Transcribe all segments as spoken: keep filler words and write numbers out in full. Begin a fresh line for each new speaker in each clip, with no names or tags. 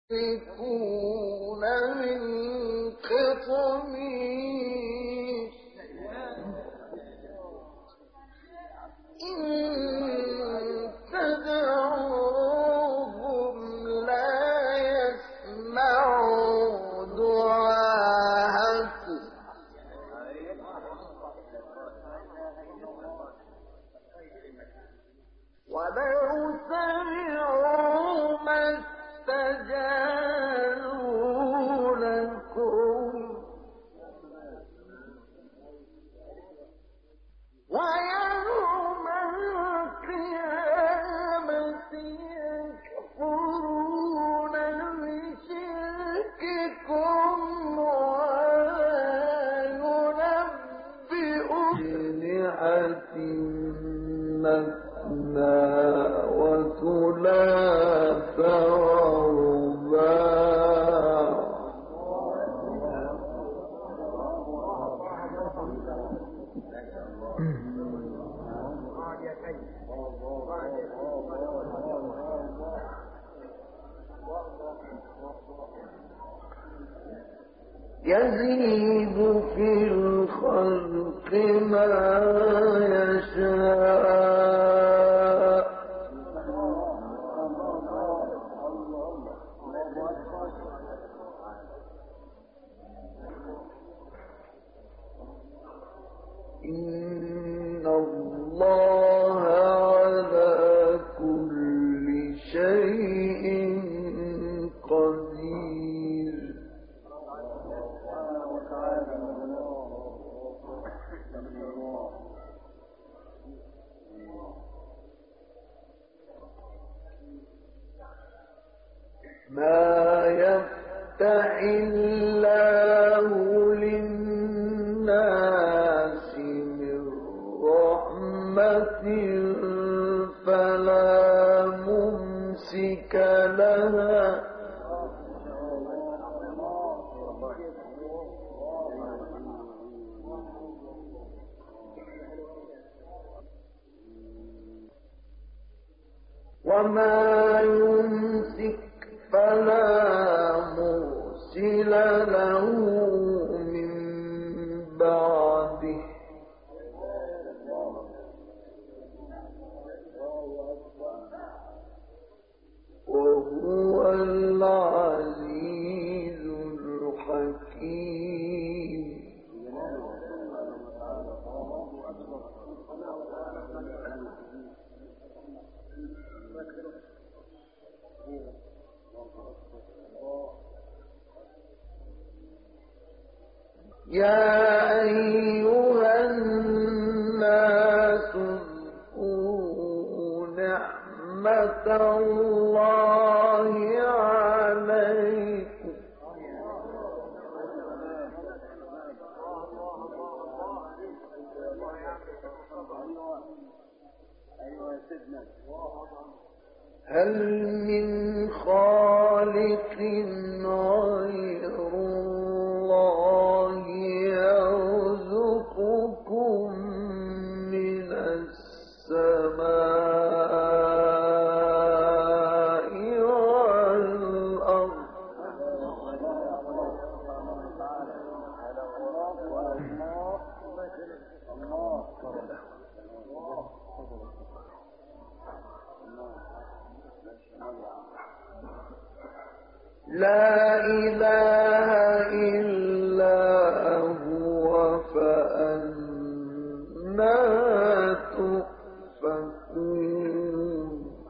يمسكون من قطمير إن تدعوهم لا يسمعوا دعاءكم ولو سمعوا ما استجابوا لكم ويوم القيامة يكفرون بشرككم ولا ينبئكم بنعمة مثنى وثلاث ورباع يزيد في الخلق ما يشاء إن الله على كل شيء قدير ما يفتح الله للناس من رحمة فلا ممسك لها وما يمسك فلا مرسل له من بعده وهو العزيز الحكيم يا أيها الناس اذكروا نعمة الله عليكم هل من خالق غير الله يرزقكم من السماء والأرض لا إله إلا هو فأنى تؤفكون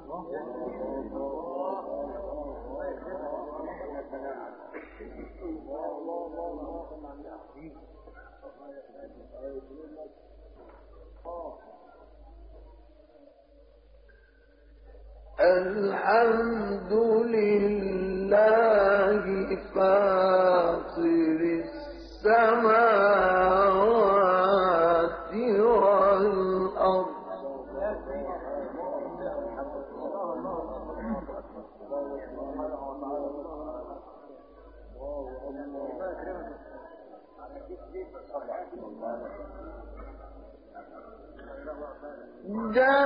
الحمد لله فاطر السماوات والأرض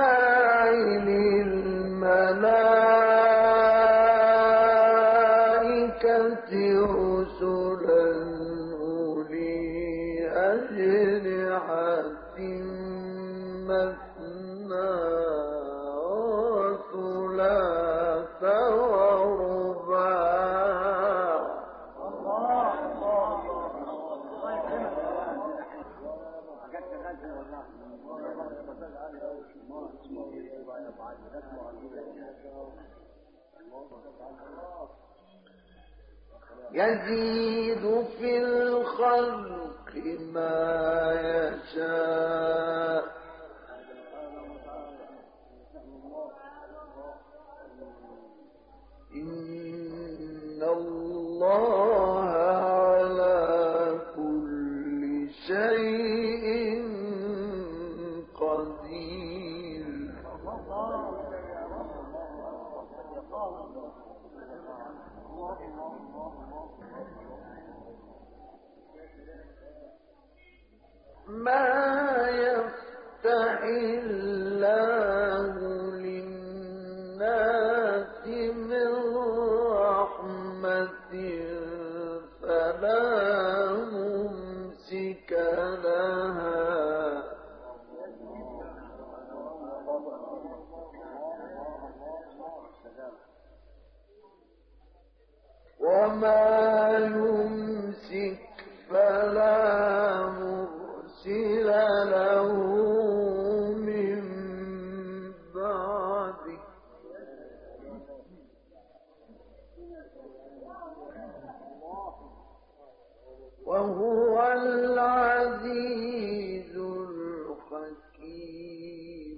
جاعل الملائكة الْمَلَائِكَةِ رُسُلًا أُولِي أَجْنِحَةٍ مَّثْنَىٰ وَثُلَاثَ وَرُبَاعَ. يزيد في الخلق ما يشاء إن الله على كل شيء قدير. ما يفتح الله للناس من رحمة فلا ممسك لها وما يمسك فلا مرسل له من بعده. وهو العزيز الحكيم.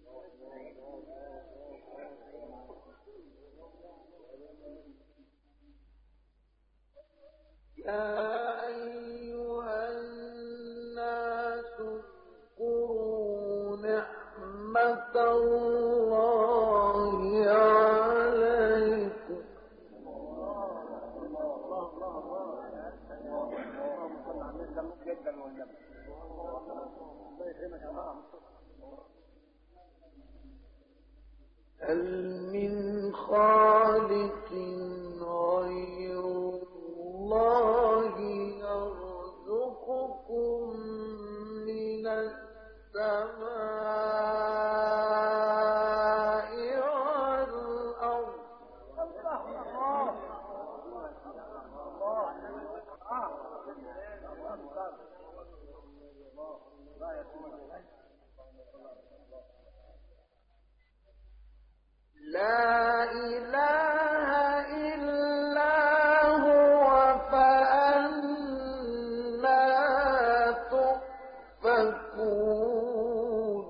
يا أيها الناس اذكروا نعمة الله عليكم هل من خالق غير الله يرزقكم من السماء والأرض لا إله إلا هو فأنى تؤفكون.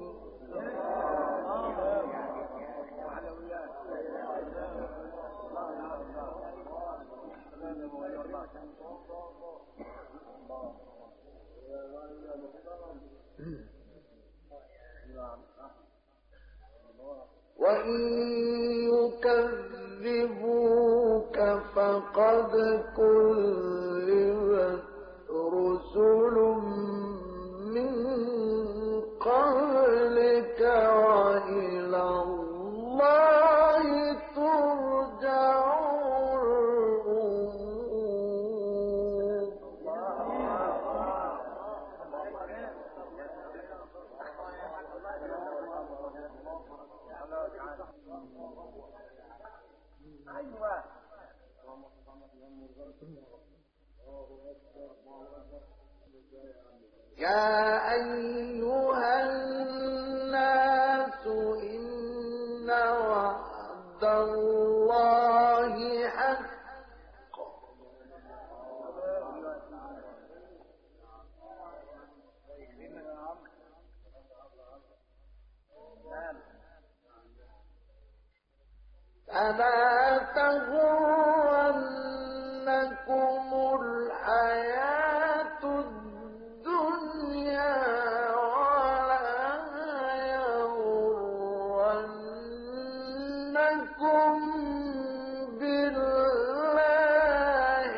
وإن يكذبوك فقد كذبت رسل من قبلك وإلى الله ترجع الأمور. يا أيها الناس إن وعد الله حق فلا تغرنكم الحياة الدنيا ولا يغرنكم بالله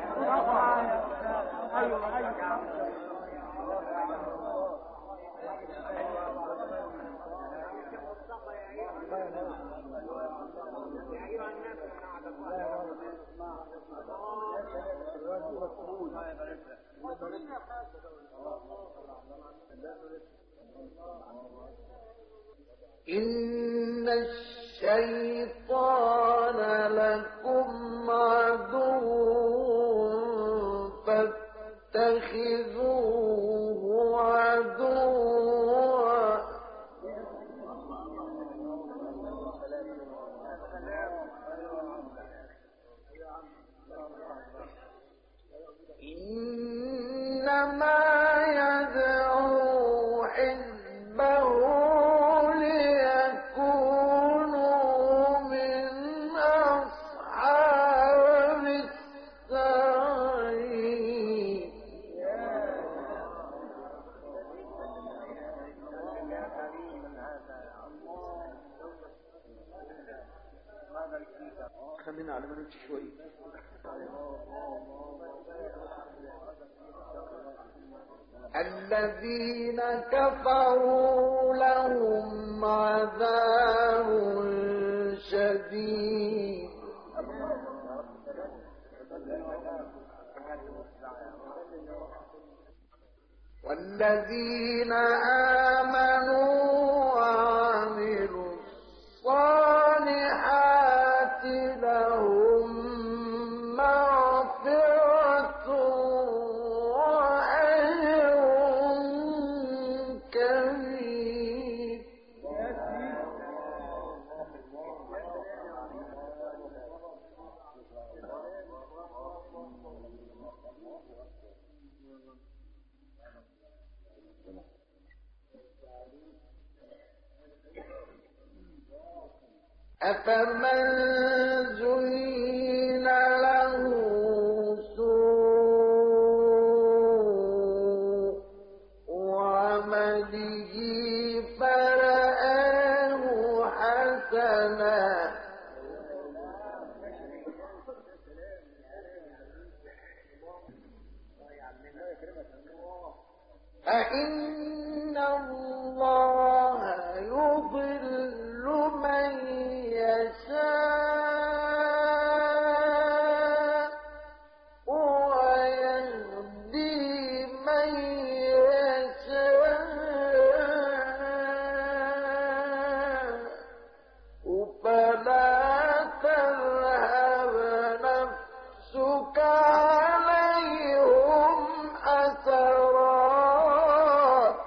الغرور. إن الشيطان لكم عدو فاتخذوه عدوا إنما يدعو حزبه ليكونوا من أصحاب السعير. خلينا على منك شوي. الذين كفروا لهم عذاب شديد والذين آمنوا وعملوا الصالحات لهم مغفرة وأجر كبير. أفمن زين له سوء عمله فرآه حسنا فإن الله يضل من يشاء ويهدي من يشاء فلا تذهب نفسك عليهم حسرات.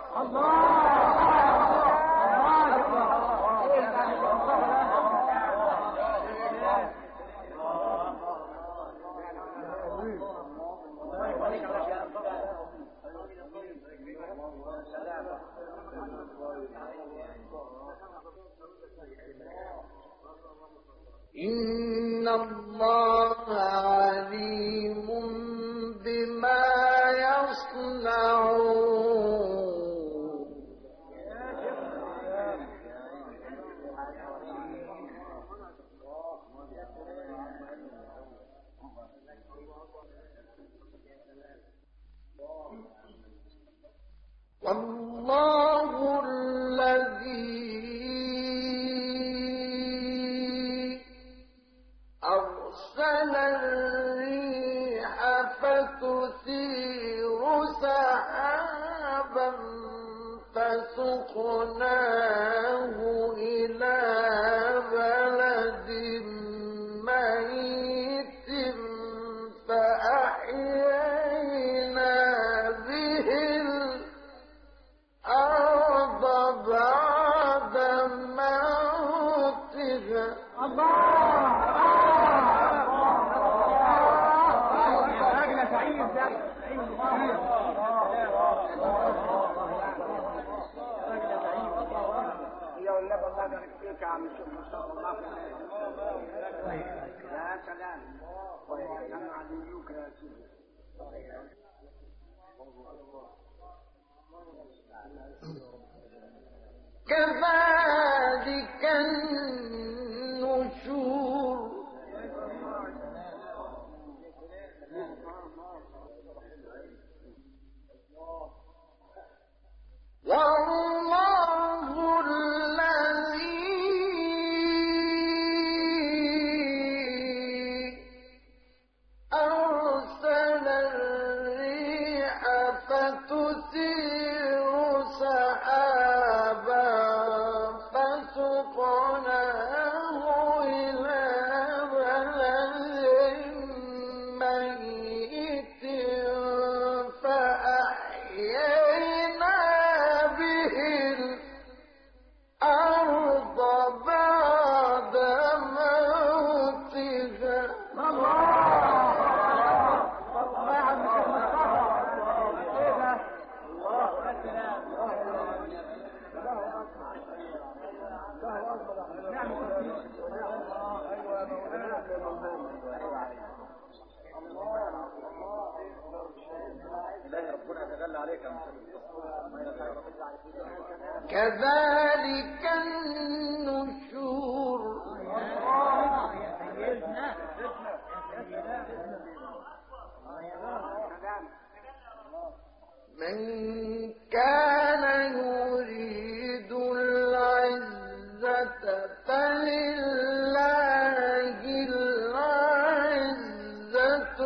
إن الله عليم بما يصنعون. والله الذي أرسل الريح فتثير سحابا فسقناه إلى بلد ميت فأحيينا به الأرض بعد موتها. كذلك النشور. والله الذي كذلك النشور من كان يريد العزة فلله العزة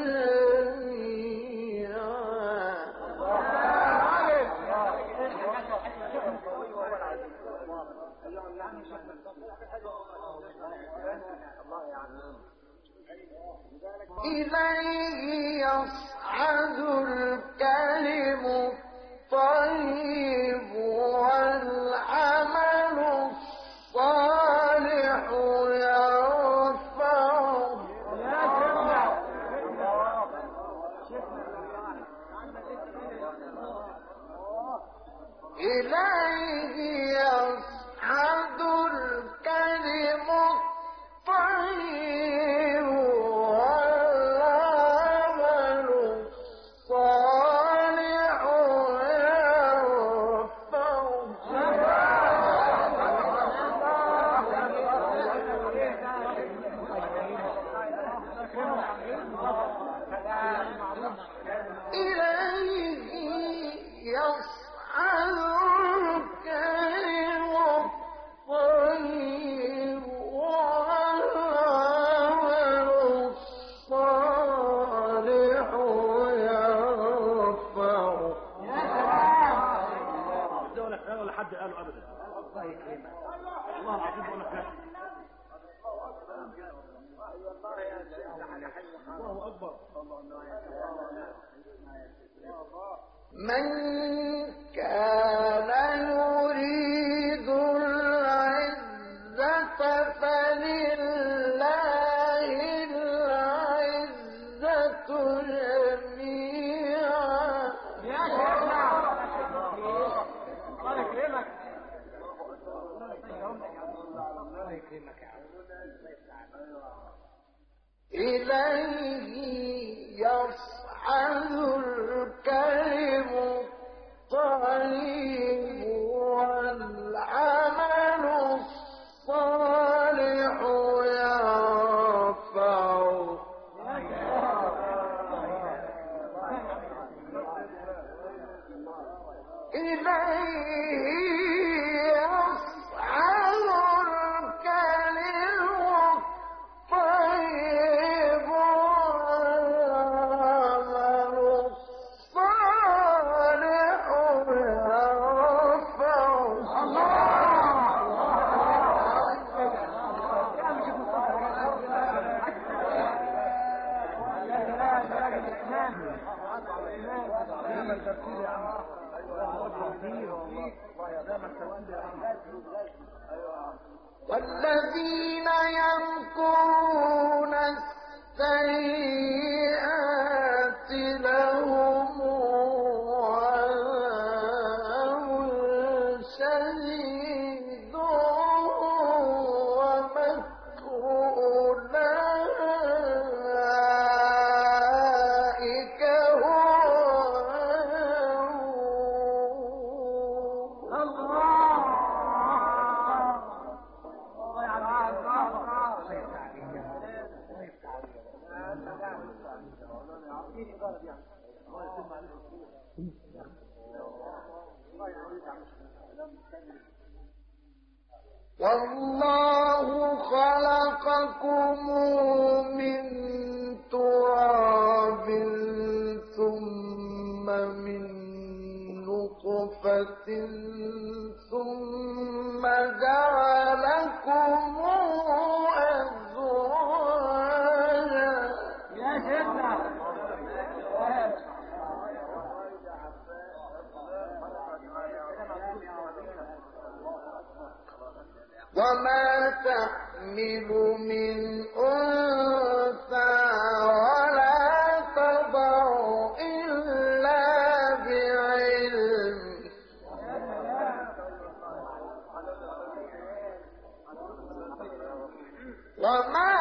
إليه يصعد الكلم الطيب والعمل الصالح يرفعه إليه يصعد الكلم الطيب والعمل الصالح يرفعه إليه يصعد الكلم الطيب والعمل الصالح يرفعه.
ولا فلان ولا حد قاله ابدا. الله يكرمك والله العظيم بقول لك الله اكبر.
من كان يريد العزة فلله العزة جميعا.
يا شيخنا الله يكرمك الله يكرمك يا عم.
إليه يصعد الكلم الطيب والعمل الصالح يرفعه إليه يصعد الكلم الطيب والعمل الصالح يرفعه. والذين يمكرون السيئات لهم عذاب شديد ومكر أولئك والله خلقكم من تراب ثم من نطفة ثم جعلكم أزواجا.
يا شيخنا
وما تحمل من أنثى ولا تضع إلا بعلم وما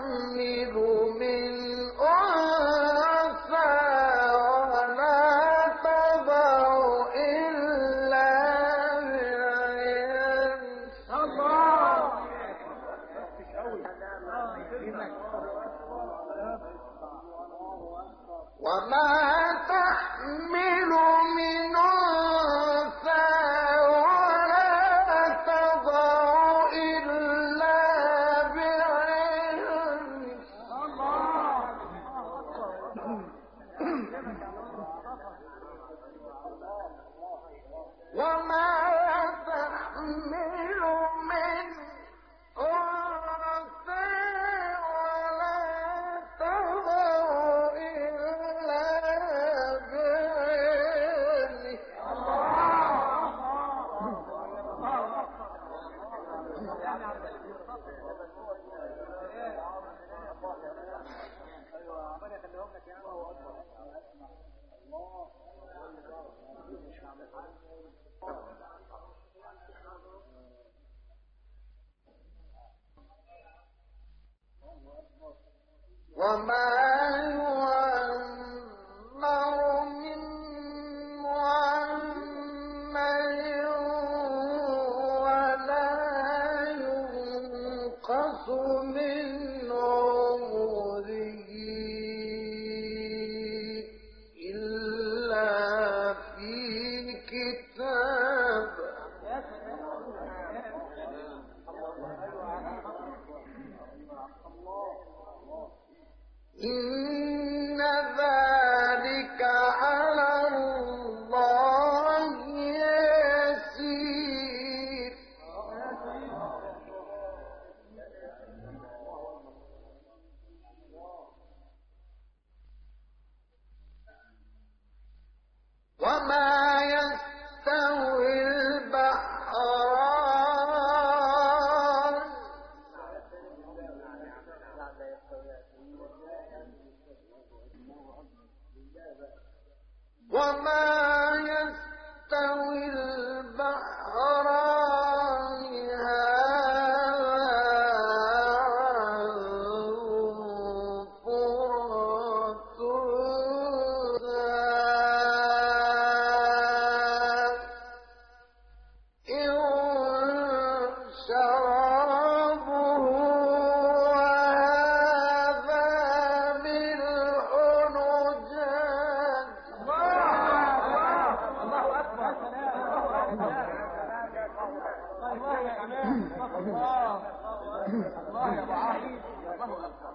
تحمل من أنثى ولا وما يعمر من معمر ولا ينقص من عمره إلا في كتاب. إن ذلك على الله يسير. وما يستوي البحران وما يستوي البحران هذا فرات سائغ شرابه وهذا ملح أجاج.
الله اكبر. الله يا امام. الله الله يا ابو علي. الله اكبر.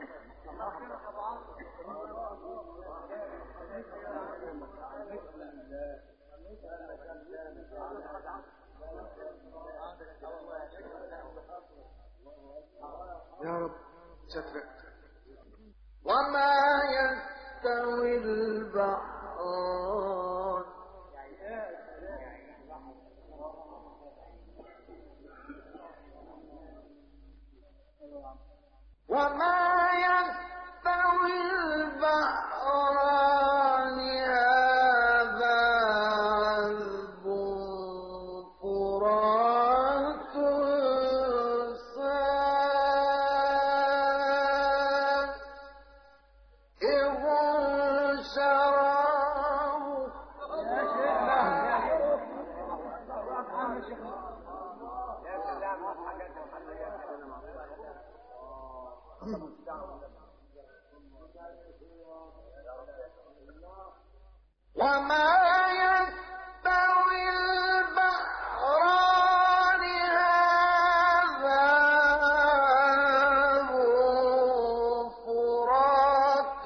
يا رب سترك. وما يستوي البحران وما يستوي البحران هذا عذب فرات سائغ شرابه. وما يستوي البحران هذا عذب فرات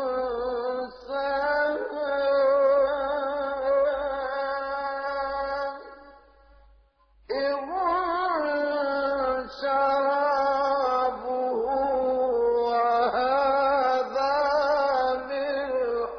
سائغ شرابه وهذا ملح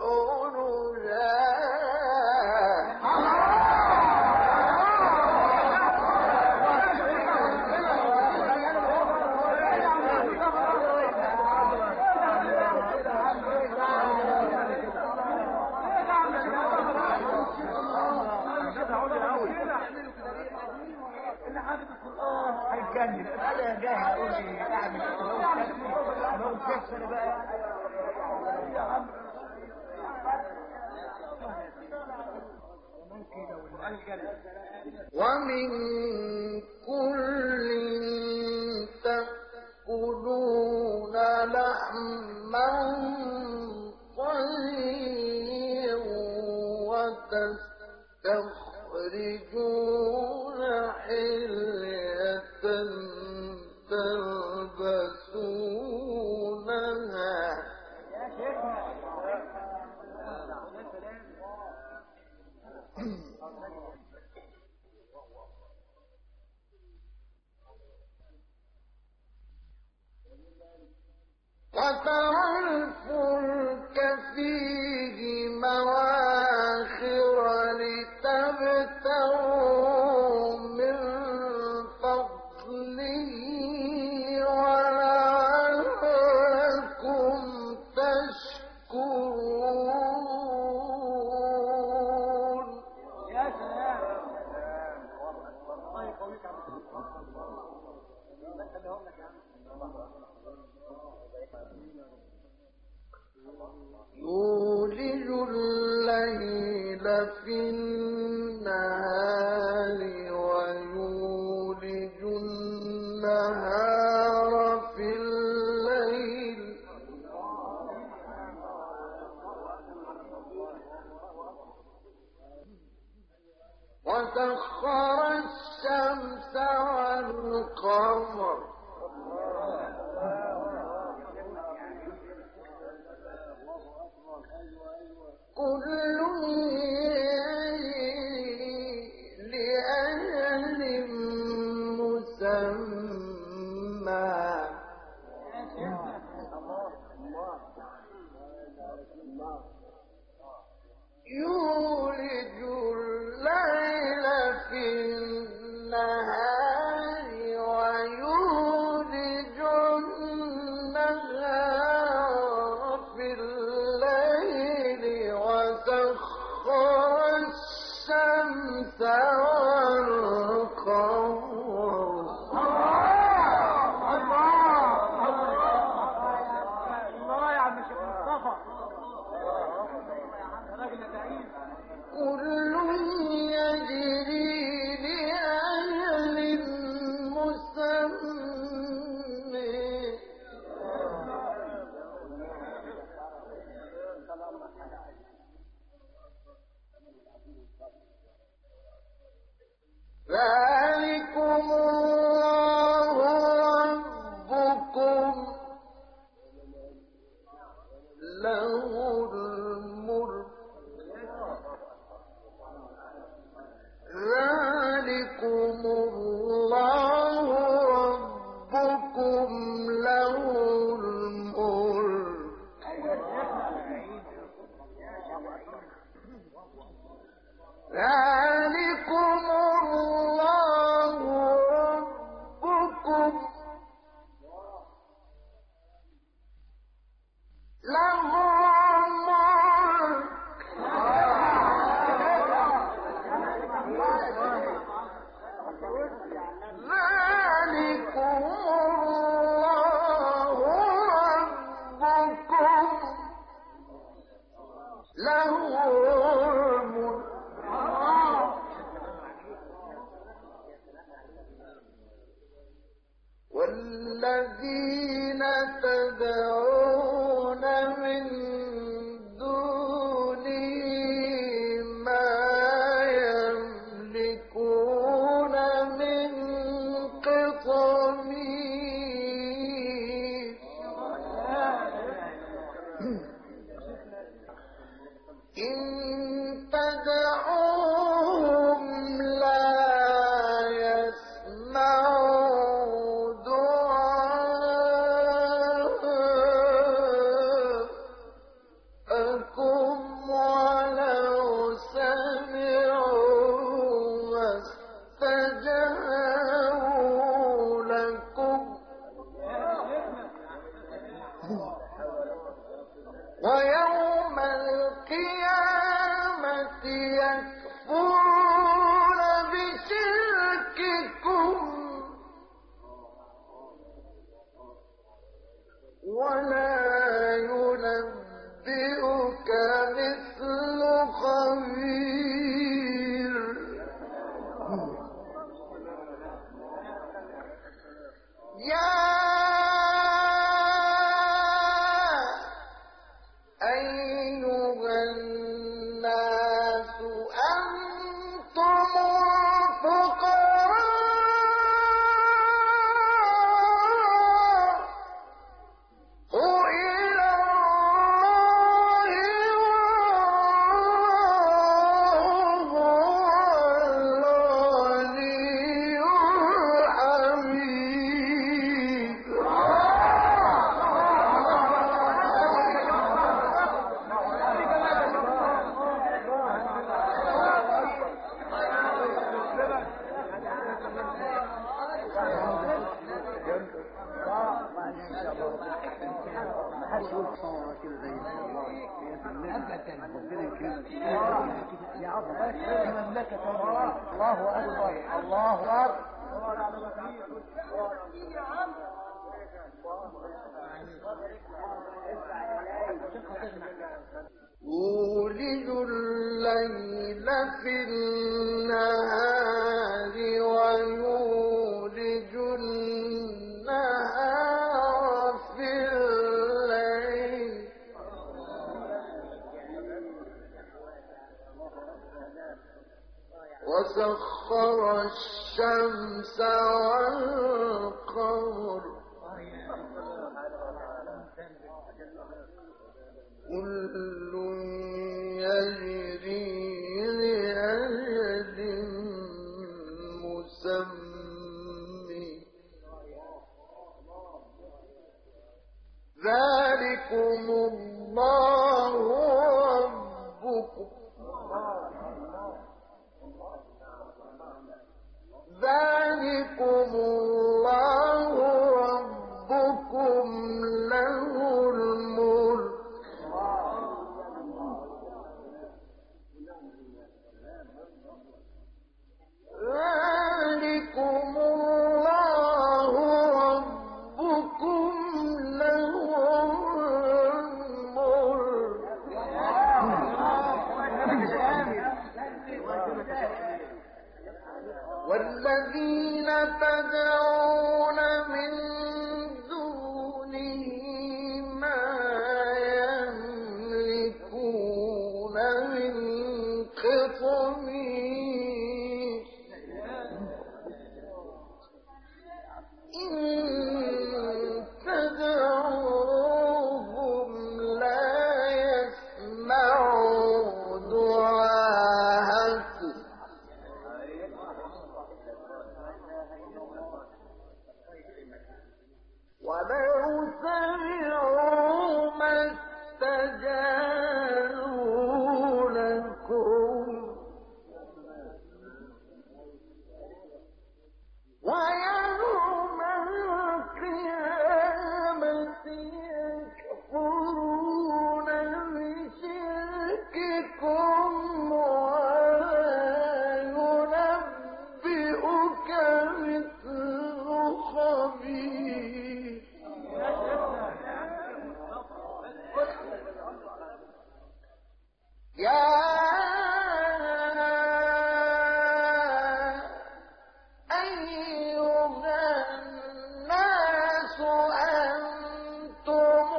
هيتجنن. انا جاي اقول لي اعمل لو كسر بقى يا عم.
ومن كل تأكلون لحما طريا وتستخرجون حلية تلبسونها وترى الفلك فيه مواخر لتبتغوا من فضله يولج الليل في النهار ويولج النهار في الليل وسخر الشمس والقمر كل لأجل مسمى يولج الليل في النهار ويولج النهار في الليل وسخر الشمس والقمر
الله يا عم الشيخ مصطفى
كل يجري لأجل مسمى ذلكم الله ربكم له الملك ذلكم الله ربكم له الملك ذلكم الله ربكم له الملك ذلكم الله ربكم له الملك والذين تدعون من دونه ما يملكون من قطمير إن تدعوهم لا يسمعوا دعاءكم ولو سمعوا ما استجابوا لكم ويوم القيامة يكفرون بشرككم ولا ينبئك مثل خبير يا أيها الناس أنتم الفقراء إلى الله والله الغني الحميد
يا عظمة المملكة الله أكبر الله أكبر
يولج الليل في النهار ويولج النهار في الليل وسخر الشمس والقمر كل يجري لأجل مسمى ذلكم الله ربكم ذلكم الله ربكم له الملك ذلكم الله ربكم له الملك والذين تدعون من دونه ما يملكون من قطمير إن تدعوهم لا يسمعوا دعاءكم ولو سمعوا ما استجابوا لكم ويوم القيامة يكفرون بشرككم وينبئك مثل خبير يا أيها الناس أنتم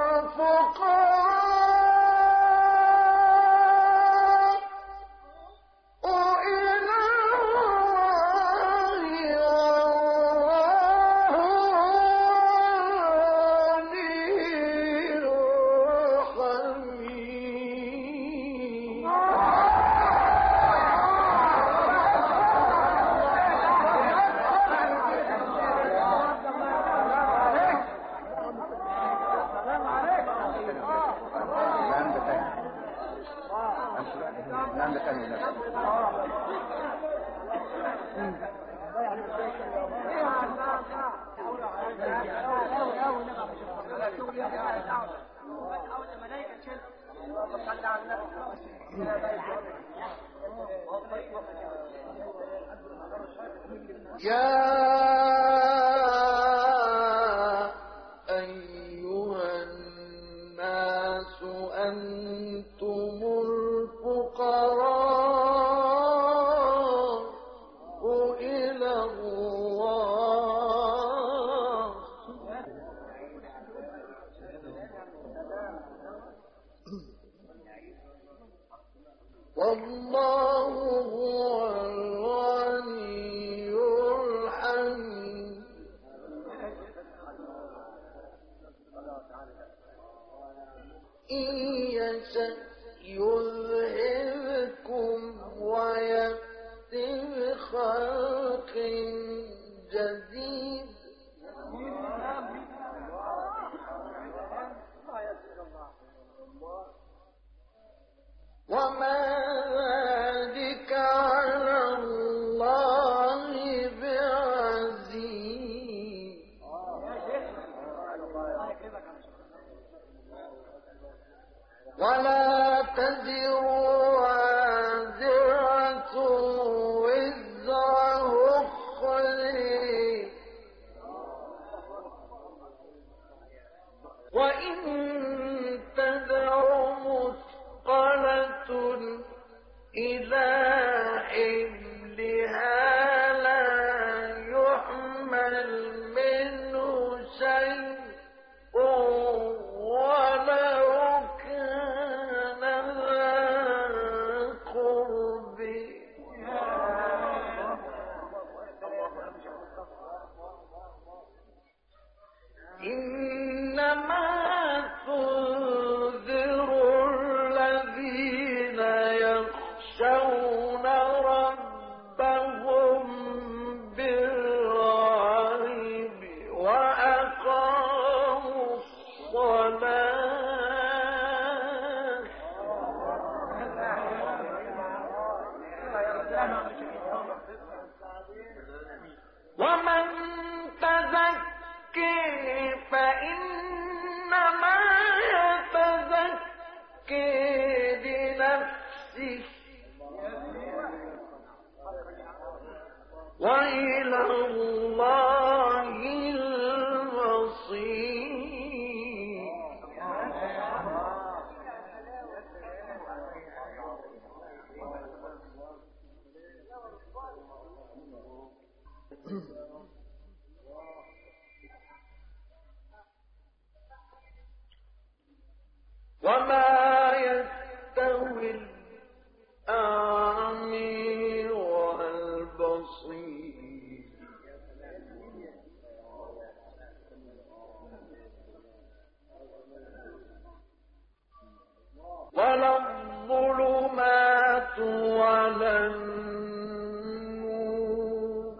الفقراء إلى الله والله الرحيم يا أيها الناس أنتم الفقراء إلى الله والله هو الغني الحميد إن يشأ يذهبكم ويأتي بخلق ومن تزكي فإنما يتزكي لنفسه وإلى الله المصير. وما يستوي الأعمى والبصير ولا الظلمات ولا النور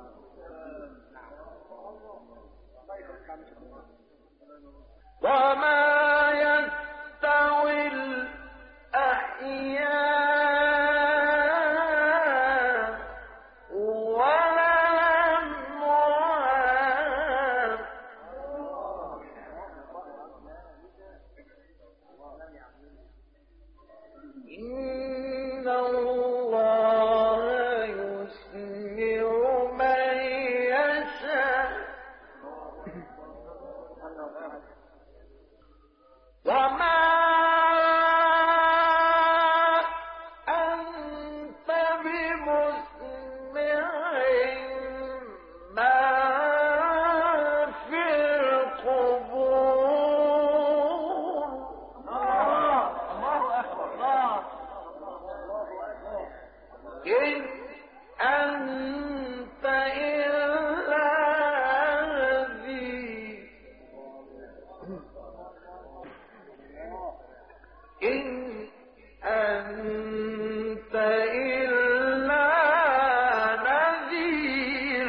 وما يستوي الأحياء ولا الأموات إن الله يسمع من يشاء وما أنت بمسمع ما في القبور.
الله أكبر. الله
إن أنت إلا نذير إن أنت إلا نذير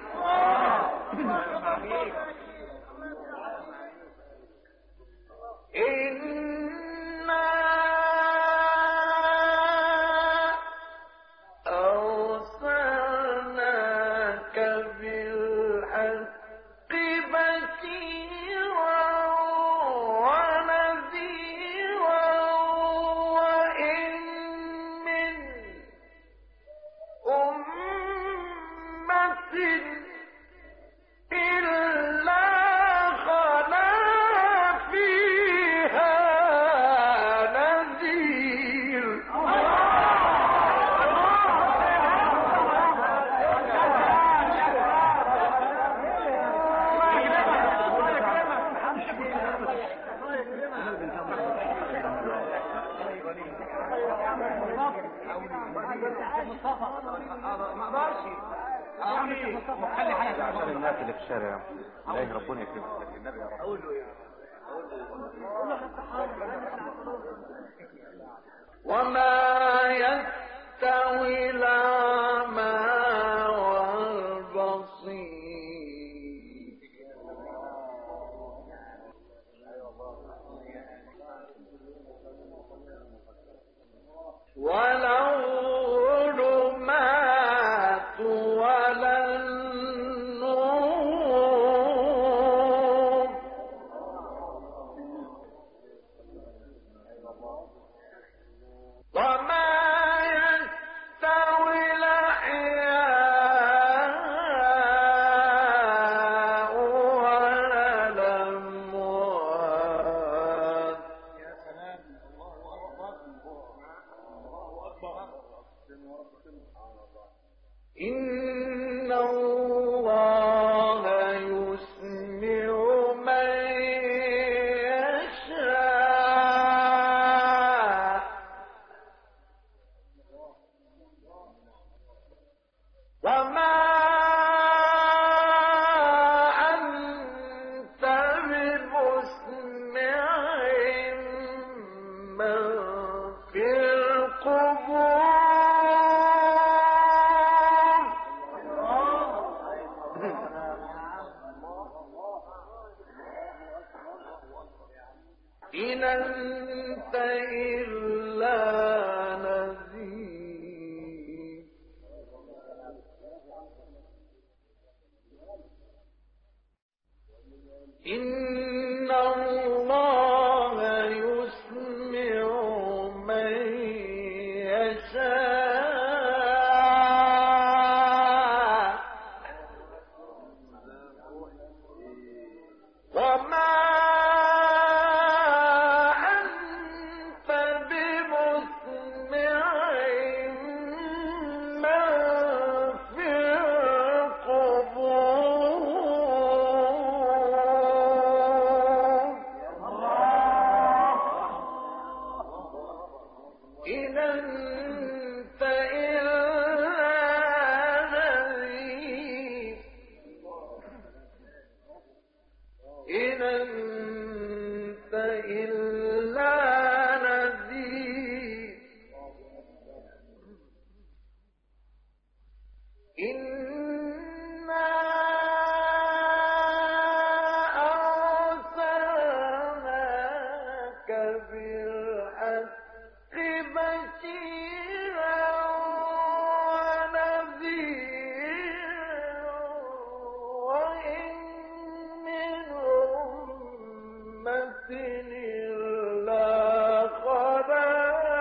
إنا أرسلناك بالحق بشيرا ونذيرا وإن من أمة إلا خلا فيها نذير.
ما اقدرش خلي حاجه
عشان الناس اللي في الشارع الله ربنا يكرمك لك النبي يا رب.
اقول له ايه؟
وما يستوي الأعمى والبصير ولا الظلمات ولا النور وما يستوي الأحياء ولا الأموات.
يا سلام. الله أكبر.
إن الله إن الله يسمع من يشاء وما أنت بمسمع من في القبور إن أنت إلا نذير إن أنت إلا نذير إنا أرسلناك بالحق بشيرا ونذيرا وإن من أمة إلا خلا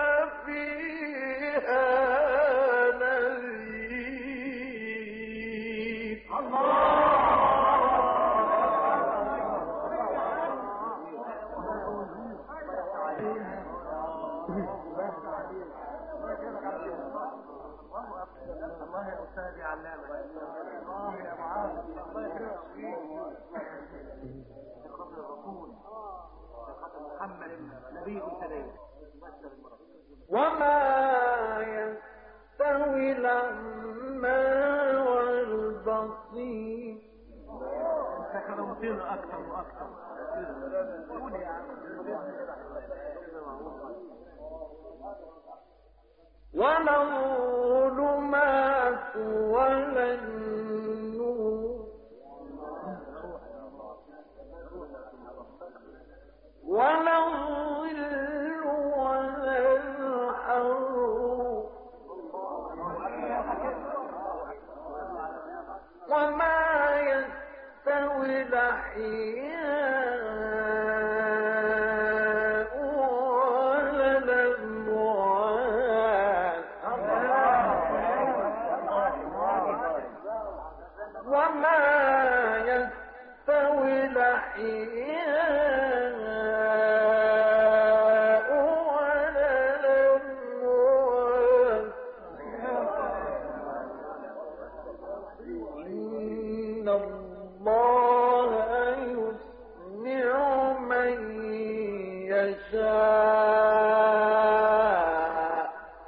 فيها نذير
الله يا أستاذ يا علامة الله يا معاذ الله يكرمك فيك يا خاطر الرسول يا خاطر محمد نبي سليم
وما يستوي الأعمى والبصير
انت كرمتنا اكثر واكثر قول يا عم
ولا الظلمات ولا النور ولا الظل ولا الحرور وما يستوي الأحياء ولا الأموات وما يستوي الأحياء ولا الأموات إن الله يسمع من يشاء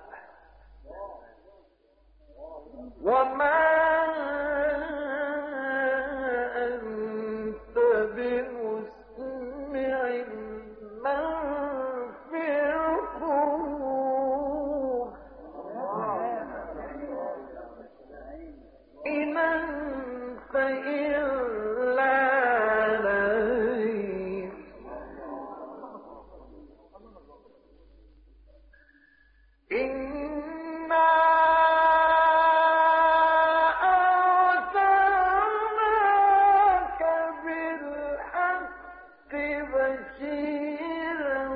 وما أنت بمسمع من في القبور إن أنت إلا نذير إنا أرسلناك بالحق بشيرا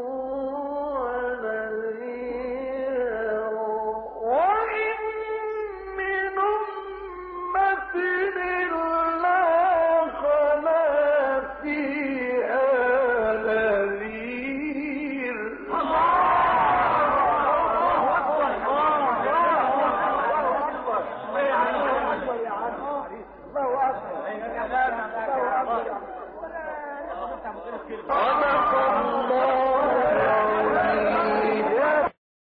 ونذيرا وإن من أمة إلا خلا فيها نذير الله أكبر